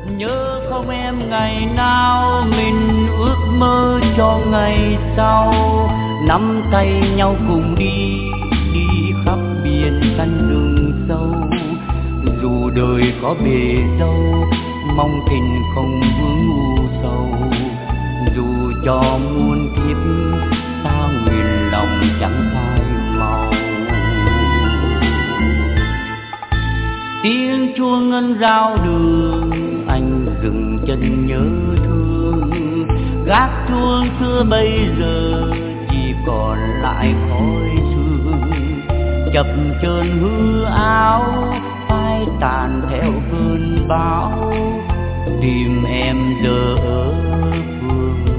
Nhớ không em ngày nào mình ước mơ cho ngày sau, nắm tay nhau cùng đi, đi khắp biển xanh rừng sâu. Dù đời có bề dâu, mong tình không vướng u sầu. Dù cho muôn kiếp sao nguyện lòng chẳng phai màu. Tiếng chuông ngân rao đường, anh dừng chân nhớ thương. Gác chuông xưa bây giờ chỉ còn lại khói sương. Chập chờn hư áo, phai tàn theo cơn bão. Tìm em giờ ở phương